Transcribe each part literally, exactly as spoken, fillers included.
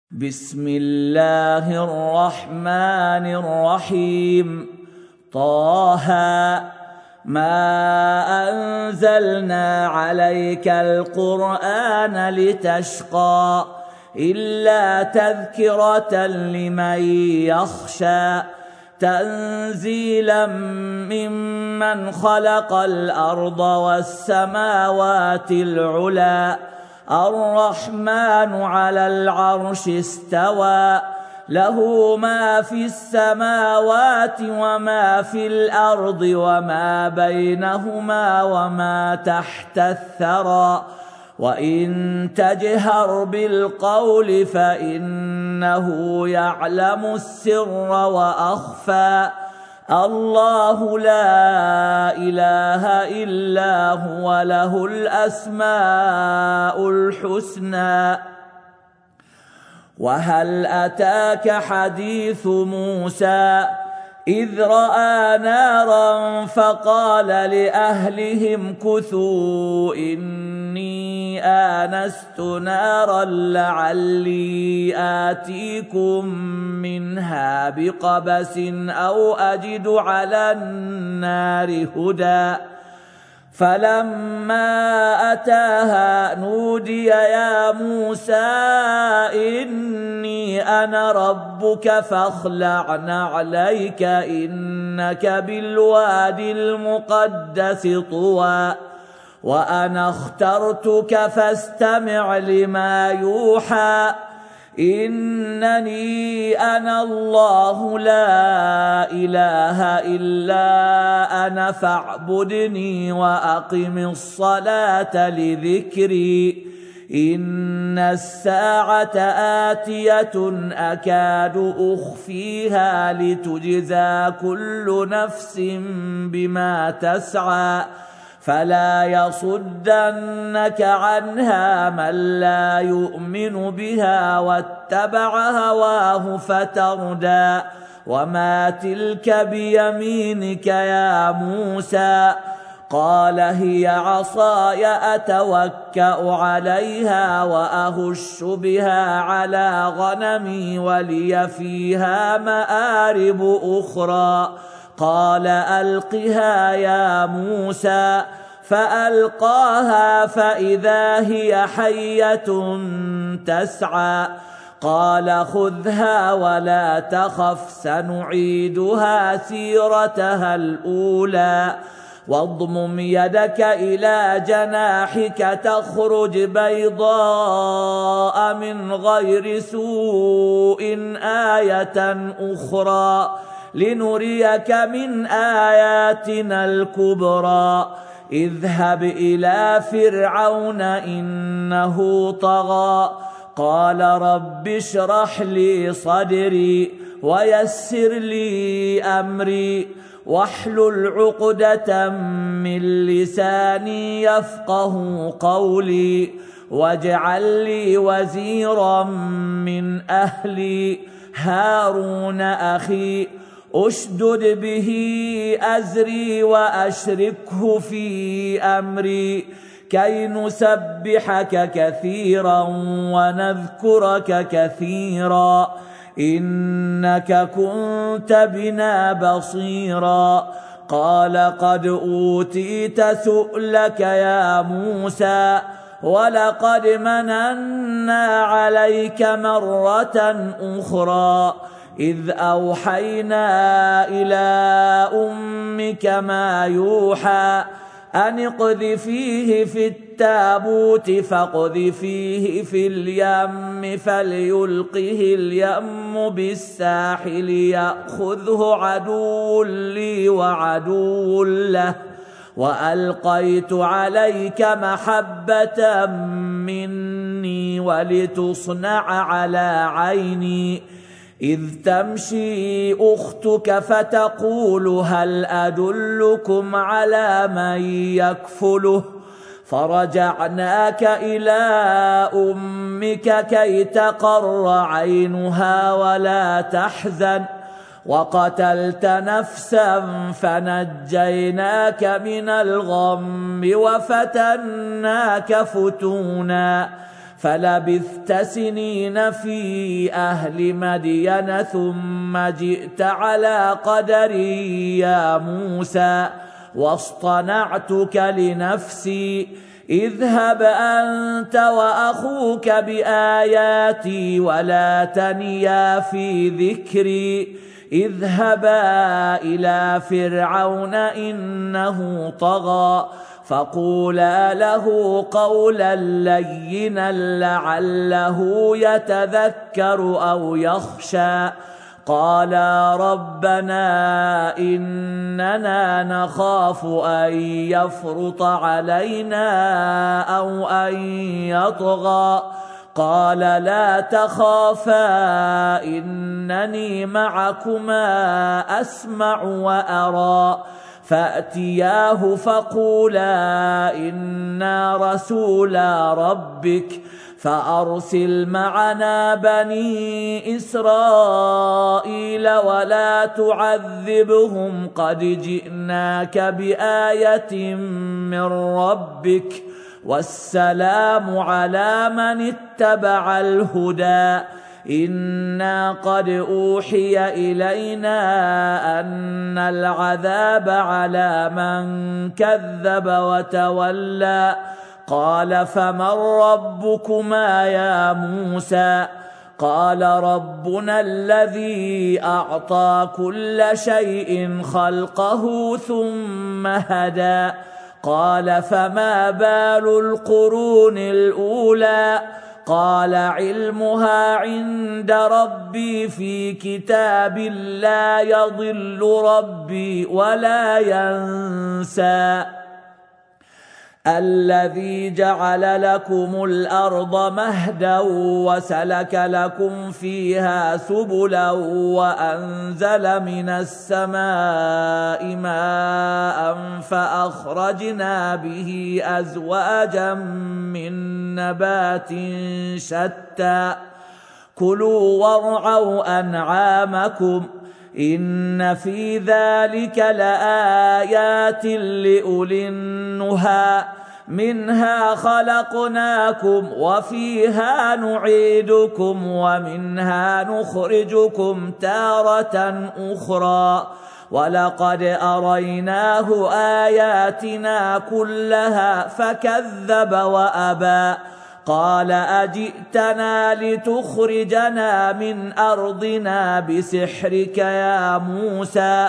بسم الله الرحمن الرحيم. طه ما أنزلنا عليك القرآن لتشقى إلا تذكرة لمن يخشى تنزيلا ممن خلق الأرض والسماوات العلى الرحمن على العرش استوى له ما في السماوات وما في الأرض وما بينهما وما تحت الثرى وإن تجهر بالقول فإنه يعلم السر وأخفى الله لا إله إلا هو له الأسماء الحسنى. وهل أتاك حديث موسى إذ رأى نارا فقال لأهلهم كثوا إني آنست نارا لعلي آتيكم منها بقبس أو أجد على النار هدى فلما أتاها نودي يا موسى إني أنا ربك فاخلع نعليك إنك بالوادي المقدس طوى وأنا اخترتك فاستمع لما يوحى إنني أنا الله لا إله إلا أنا فاعبدني وأقم الصلاة لذكري إن الساعة آتية أكاد أخفيها لتجزى كل نفس بما تسعى فلا يصدنك عنها من لا يؤمن بها واتبع هواه فتردى وما تلك بيمينك يا موسى قال هي عصاي أتوكأ عليها وأهش بها على غنمي ولي فيها مآرب أخرى قال ألقها يا موسى فألقاها فإذا هي حية تسعى قال خذها ولا تخف سنعيدها سيرتها الأولى واضمم يدك إلى جناحك تخرج بيضاء من غير سوء آية أخرى لنريك من آياتنا الكبرى اذهب إلى فرعون إنه طغى قال رب اشرح لي صدري ويسر لي أمري واحلل عقدة من لساني يفقه قولي واجعل لي وزيرا من أهلي هارون أخي أشدد به أزري وأشركه في أمري كي نسبحك كثيرا ونذكرك كثيرا إنك كنت بنا بصيرا قال قد أوتيت سؤلك يا موسى ولقد مننا عليك مرة أخرى إذ أوحينا إلى أمك ما يوحى أن اقذفيه في التابوت فاقذفيه في اليم فليلقه اليم بالساحل يأخذه عدو لي وعدو له وألقيت عليك محبة مني ولتصنع على عيني إذ تمشي أختك فتقول هل أدلكم على من يكفله فرجعناك إلى أمك كي تقر عينها ولا تحزن وقتلت نفسا فنجيناك من الغم وفتناك فتونا فلبثت سنين في أهل مدين ثم جئت على قدري يا موسى واصطنعتك لنفسي اذهب أنت وأخوك بآياتي ولا تنيا في ذكري اذهبا إلى فرعون إنه طغى فقولا له قولا لينا لعله يتذكر أو يخشى قالا ربنا إننا نخاف أن يفرط علينا أو أن يطغى قال لا تخافا إنني معكما أسمع وأرى فأتياه فقولا إنا رسولا ربك فأرسل معنا بني إسرائيل ولا تعذبهم قد جئناك بآية من ربك والسلام على من اتبع الهدى إنا قد أوحي إلينا أن العذاب على من كذب وتولى قال فمن ربكما يا موسى قال ربنا الذي أعطى كل شيء خلقه ثم هدى قال فما بال القرون الأولى قال علمها عند ربي في كتاب لا يضل ربي ولا ينسى الذي جعل لكم الأرض مهدا وسلك لكم فيها سبلا وأنزل من السماء ماء فأخرجنا به أزواجا من نبات شتى كلوا وارعوا أنعامكم إن في ذلك لآيات لأولي النهى منها خلقناكم وفيها نعيدكم ومنها نخرجكم تارة أخرى ولقد أريناه آياتنا كلها فكذب وأبى قال أجئتنا لتخرجنا من أرضنا بسحرك يا موسى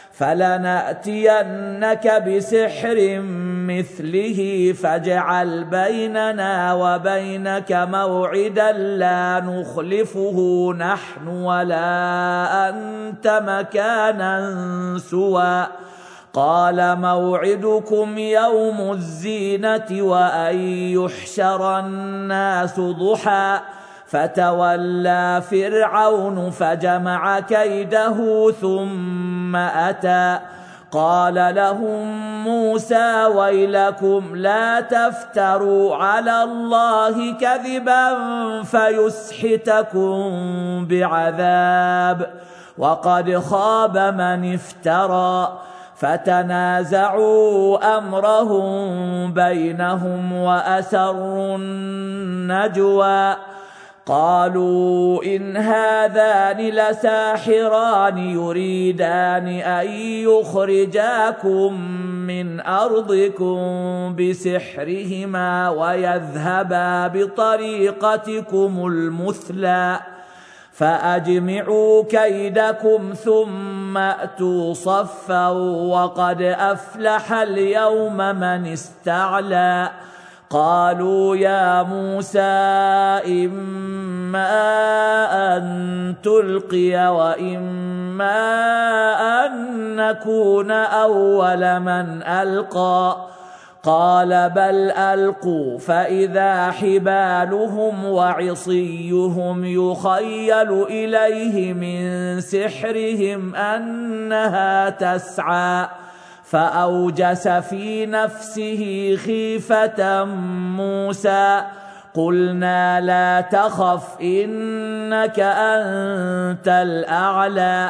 فلنأتينك بسحر مثله فاجعل بيننا وبينك موعدا لا نخلفه نحن ولا أنت مكانا سوى قال موعدكم يوم الزينة وأن يحشر الناس ضحى فتولى فرعون فجمع كيده ثم أتى قال لهم موسى ويلكم لا تفتروا على الله كذبا فيسحتكم بعذاب وقد خاب من افترى فتنازعوا أمرهم بينهم وأسروا النجوى قالوا إن هذان لساحران يريدان أن يخرجاكم من أرضكم بسحرهما ويذهبا بطريقتكم المثلى فأجمعوا كيدكم ثم أتوا صفا وقد أفلح اليوم من استعلى قالوا يا موسى إما أن تلقي وإما أن نكون أول من ألقى قال بل ألقوا فإذا حبالهم وعصيهم يخيل إليه من سحرهم أنها تسعى فأوجس في نفسه خيفة موسى قلنا لا تخف إنك أنت الأعلى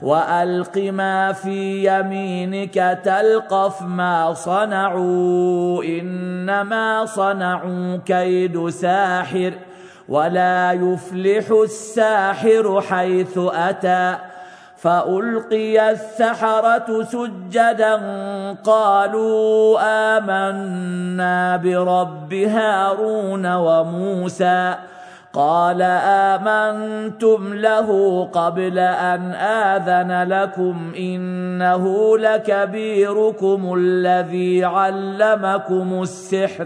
وألق ما في يمينك تلقف ما صنعوا إنما صنعوا كيد ساحر ولا يفلح الساحر حيث أتى. فألقي السحرة سجدا قالوا آمنا برب هارون وموسى. قال آمنتم له قبل أن آذن لكم إنه لكبيركم الذي علمكم السحر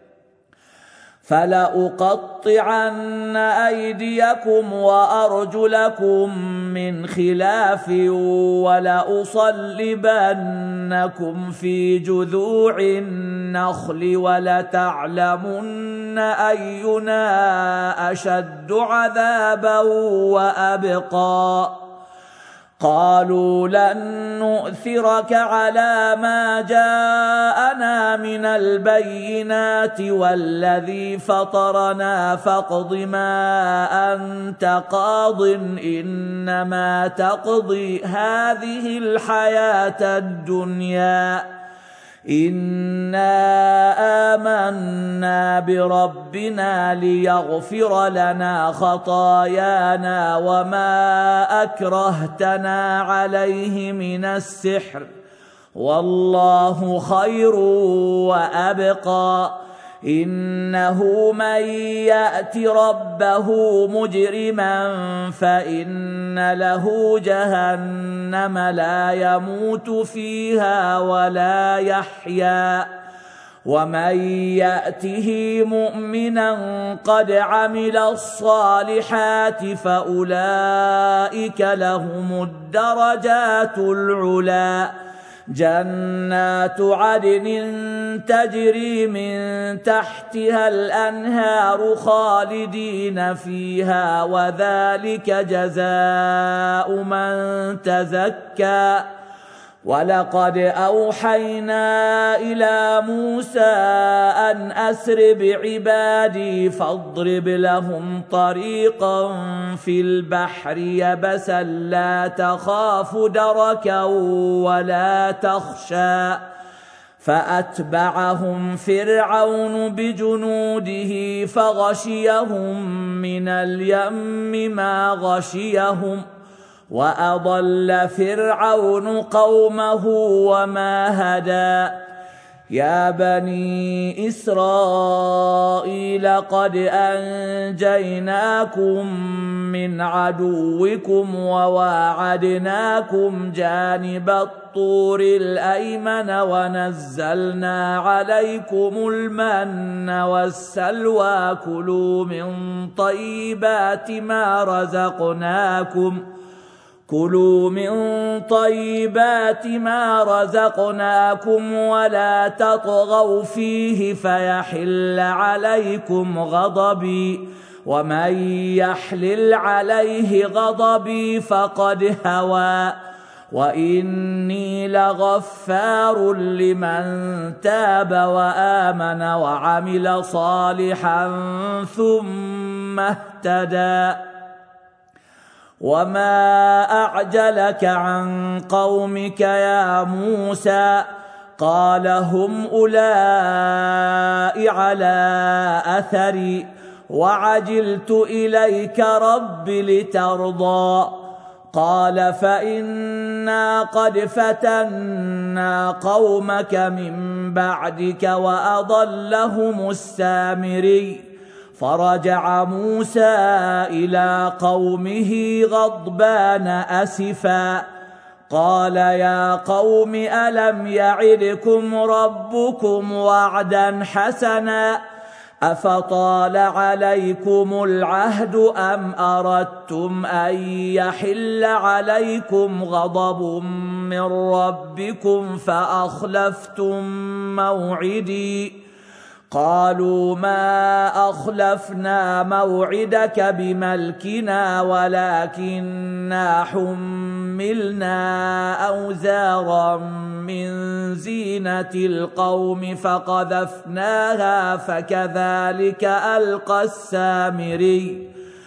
فلأقطعن أيديكم وأرجلكم من خلاف ولأصلبنكم في جذوع النخل ولتعلمن أينا أشد عذابا وأبقى. قالوا لن نؤثرك على ما جاءنا من البينات والذي فطرنا فاقض ما أنت قاض إنما تقضي هذه الحياة الدنيا إنا آمنا بربنا ليغفر لنا خطايانا وما أكرهتنا عليه من السحر والله خير وأبقى. إنه من يأت ربه مجرما فإن له جهنم لا يموت فيها ولا يحيا ومن يأته مؤمنا قد عمل الصالحات فأولئك لهم الدرجات العلى جنات عدن تجري من تحتها الأنهار خالدين فيها وذلك جزاء من تزكى. ولقد أوحينا إلى موسى أن أسر بعبادي فاضرب لهم طريقا في البحر يبسا لا تخاف دركا ولا تخشى. فأتبعهم فرعون بجنوده فغشيهم من اليم ما غشيهم وأضل فرعون قومه وما هدى. يا بني إسرائيل قد أنجيناكم من عدوكم وواعدناكم جانب الطور الأيمن ونزلنا عليكم المن والسلوى كلوا من طيبات ما رزقناكم كلوا من طيبات ما رزقناكم ولا تطغوا فيه فيحل عليكم غضبي ومن يحلل عليه غضبي فقد هوى وإني لغفار لمن تاب وآمن وعمل صالحا ثم اهتدى. وما أعجلك عن قومك يا موسى؟ قال هم أولئك على أثري وعجلت إليك رب لترضى. قال فإنا قد فتنا قومك من بعدك وأضلهم السامري. فرجع موسى إلى قومه غضبان أسفا قال يا قوم ألم يعدكم ربكم وعدا حسنا أفطال عليكم العهد أم أردتم أن يحل عليكم غضب من ربكم فأخلفتم موعدي؟ قالوا ما أخلفنا موعدك بملكنا ولكننا حملنا أوزارا من زينة القوم فقذفناها فكذلك ألقى السامري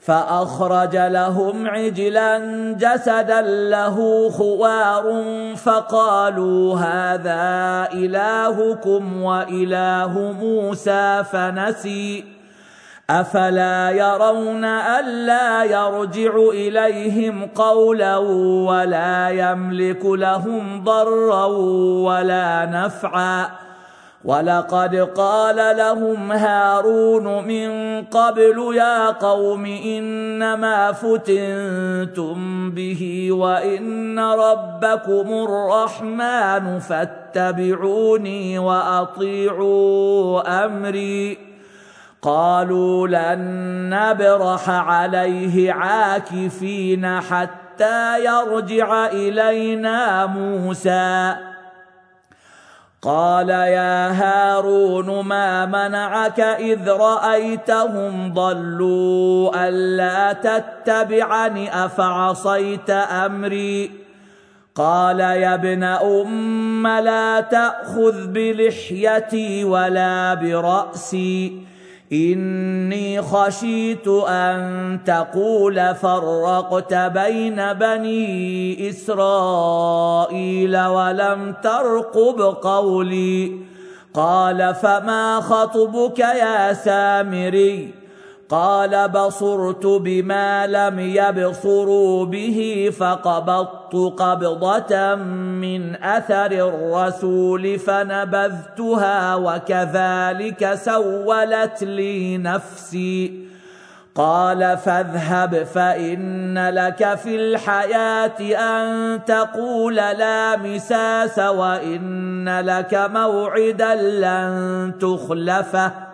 فأخرج لهم عجلا جسدا له خوار فقالوا هذا إلهكم وإله موسى فنسي أفلا يرون ألا يرجع إليهم قولا ولا يملك لهم ضرا ولا نفعا ولقد قال لهم هارون من قبل يا قوم إنما فتنتم به وإن ربكم الرحمن فاتبعوني وأطيعوا أمري قالوا لن نبرح عليه عاكفين حتى يرجع إلينا موسى قال يا هارون ما منعك إذ رأيتهم ضلوا ألا تتبعني أفعصيت أمري قال يا ابن أم لا تأخذ بلحيتي ولا برأسي إني خشيت أن تقول فرقت بين بني إسرائيل ولم ترقب قولي قال فما خطبك يا سامري قال بصرت بما لم يبصروا به فقبضت قبضة من أثر الرسول فنبذتها وكذلك سولت لي نفسي قال فاذهب فإن لك في الحياة أن تقول لا مساس وإن لك موعدا لن تخلفه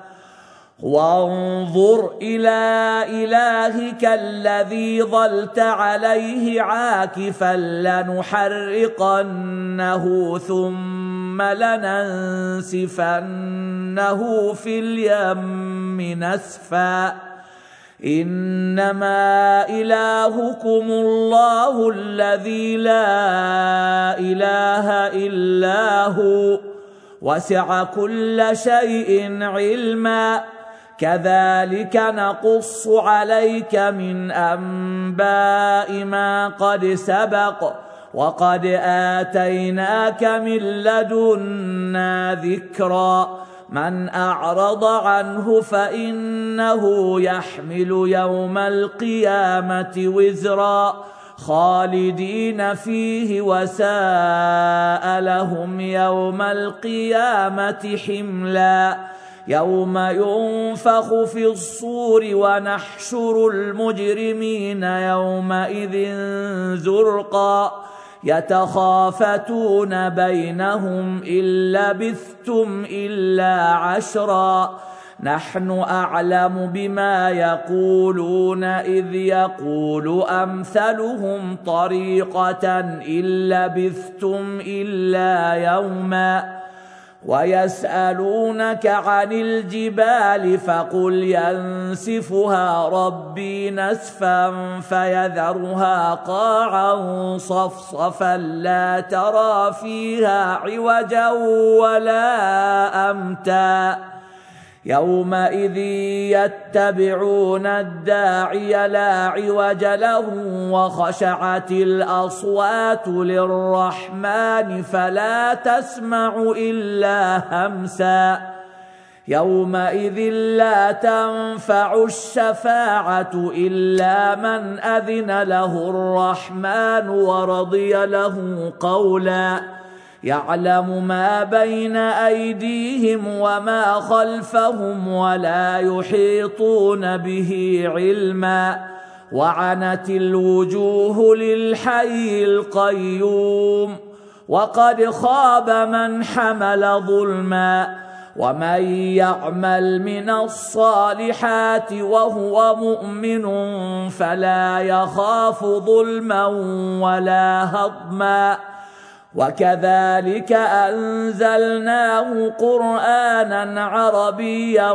وانظر إلى إلهك الذي ظلت عليه عاكفا لنحرقنه ثم لننسفنه في اليم نسفا إنما إلهكم الله الذي لا إله إلا هو وسع كل شيء علما كذلك نقص عليك من أنباء ما قد سبق وقد آتيناك من لدنا ذكرا من أعرض عنه فإنه يحمل يوم القيامة وزرا خالدين فيه وساء لهم يوم القيامة حملا يوم ينفخ في الصور ونحشر المجرمين يومئذ زرقا يتخافتون بينهم إن لبثتم إلا عشرا نحن أعلم بما يقولون إذ يقول أمثلهم طريقة إن لبثتم إلا يوما ويسألونك عن الجبال فقل ينسفها ربي نسفا فيذرها قاعا صفصفا لا ترى فيها عوجا ولا أمتا يومئذ يتبعون الداعي لا عوج له وخشعت الأصوات للرحمن فلا تسمع إلا همسا يومئذ لا تنفع الشفاعة إلا من أذن له الرحمن ورضي له قولا يعلم ما بين أيديهم وما خلفهم ولا يحيطون به علما وعنت الوجوه للحي القيوم وقد خاب من حمل ظلما ومن يعمل من الصالحات وهو مؤمن فلا يخاف ظلما ولا هضما وكذلك أنزلناه قرآنا عربيا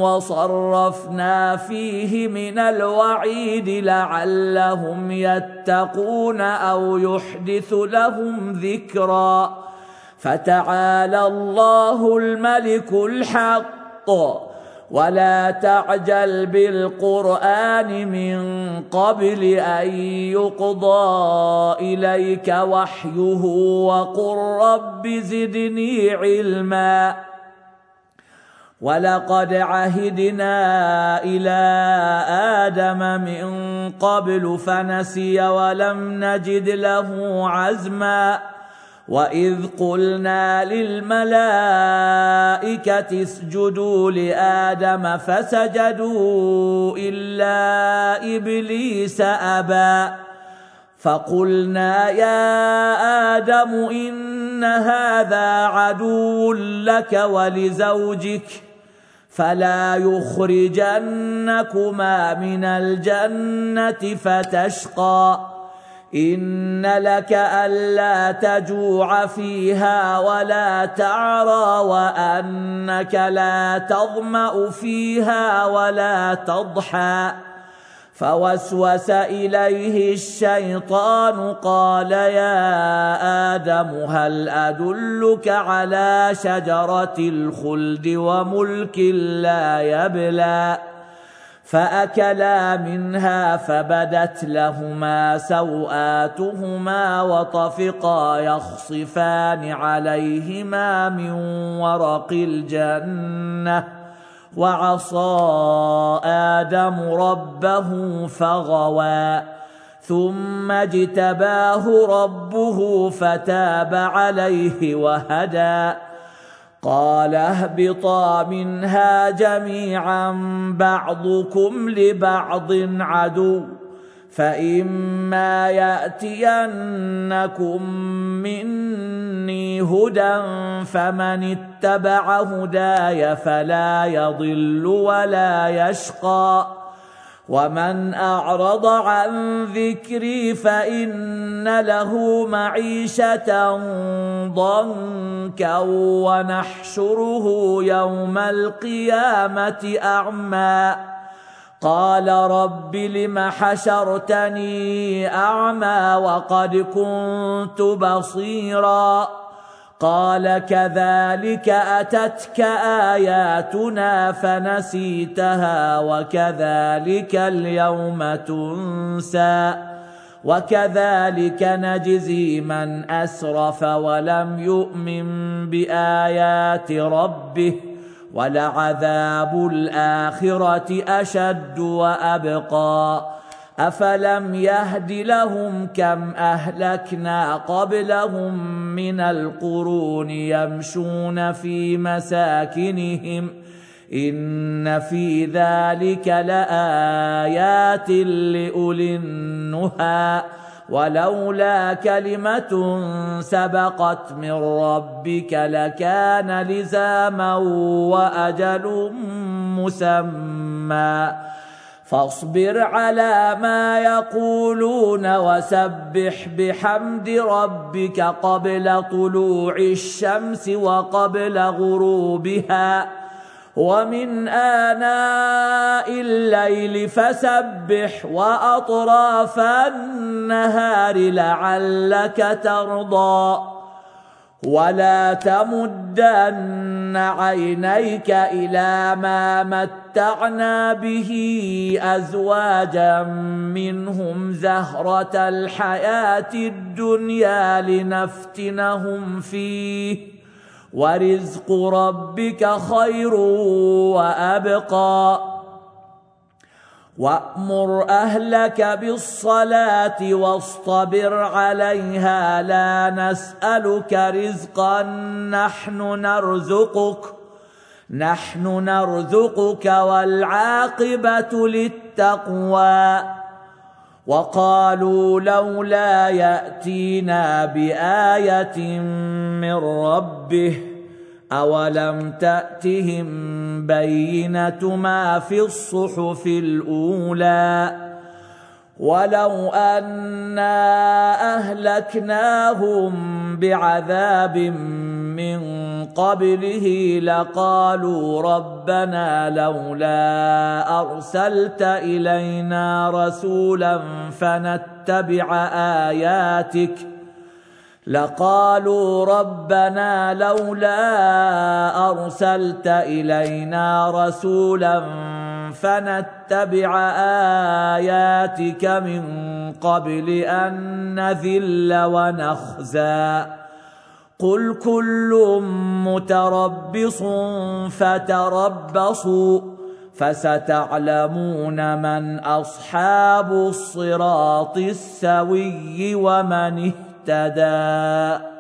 وصرفنا فيه من الوعيد لعلهم يتقون أو يحدث لهم ذكرا فتعالى الله الملك الحق ولا تعجل بالقرآن من قبل أن يقضى إليك وحيه وقل رب زدني علما ولقد عهدنا إلى آدم من قبل فنسي ولم نجد له عزما وإذ قلنا للملائكة اسجدوا لآدم فسجدوا إلا إبليس أبى فقلنا يا آدم إن هذا عدو لك ولزوجك فلا يخرجنكما من الجنة فتشقى إن لك ألا تجوع فيها ولا تعرى وأنك لا تظمأ فيها ولا تضحى فوسوس إليه الشيطان قال يا آدم هل أدلك على شجرة الخلد وملك لا يبلى فأكلا منها فبدت لهما سوآتهما وطفقا يخصفان عليهما من ورق الجنة وعصى آدم ربه فغوى ثم اجتباه ربه فتاب عليه وهدى قال اهبطا منها جميعا بعضكم لبعض عدو فإما يأتينكم مني هدى فمن اتبع هداي فلا يضل ولا يشقى ومن أعرض عن ذكري فإن له معيشة ضنكا ونحشره يوم القيامة أعمى قال رب لم حشرتني أعمى وقد كنت بصيرا قال كذلك أتتك آياتنا فنسيتها وكذلك اليوم تنسى وكذلك نجزي من أسرف ولم يؤمن بآيات ربه ولعذاب الآخرة أشد وأبقى أفلم يهد لهم كم أهلكنا قبلهم من القرون يمشون في مساكنهم إن في ذلك لآيات لأولي النهى ولولا كلمة سبقت من ربك لكان لزاما وأجل مسمى فاصبر على ما يقولون وسبح بحمد ربك قبل طلوع الشمس وقبل غروبها ومن آناء الليل فسبح وأطراف النهار لعلك ترضى ولا تمدن عينيك إلى ما متعنا به أزواجا منهم زهرة الحياة الدنيا لنفتنهم فيه ورزق ربك خير وأبقى وأمر أهلك بالصلاة واصطبر عليها لا نسألك رزقا نحن نرزقك نحن نرزقك والعاقبة للتقوى وقالوا لولا يأتينا بآية من ربه أولم تأتهم بينة ما في الصحف الأولى ولو أنا أهلكناهم بعذاب من قبله لقالوا ربنا لولا أرسلت إلينا رسولا فنتبع آياتك لقالوا ربنا لولا أرسلت إلينا رسولا فنتبع آياتك من قبل أن نذل ونخزى قل كل متربص فتربصوا فستعلمون من أصحاب الصراط السوي ومن اهتدى.